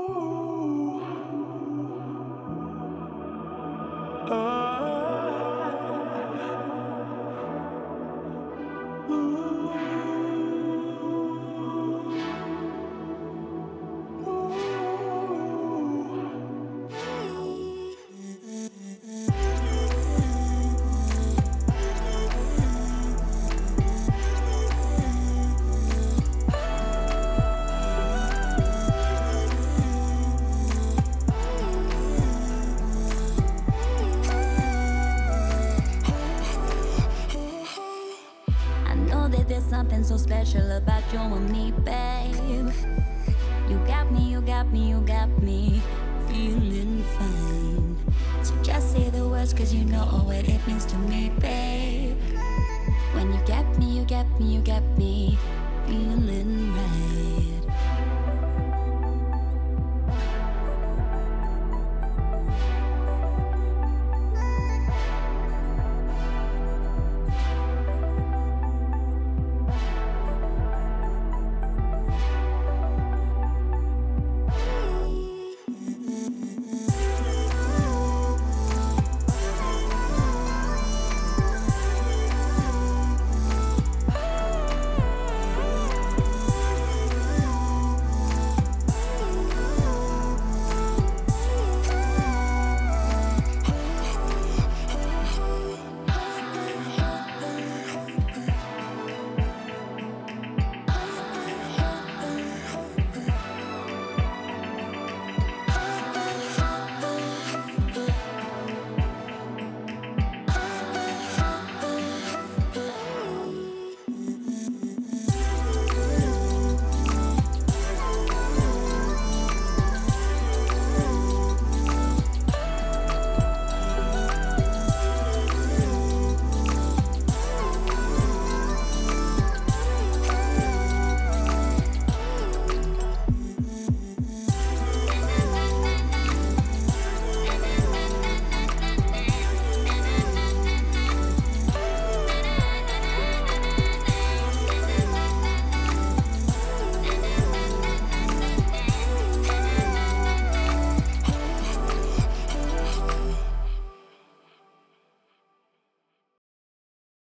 I know that there's something so special about you and me, babe. You got me, you got me, you got me feeling fine. So just say the words, cause you know what it means to me, babe. When you get me, you get me, you get me feeling right.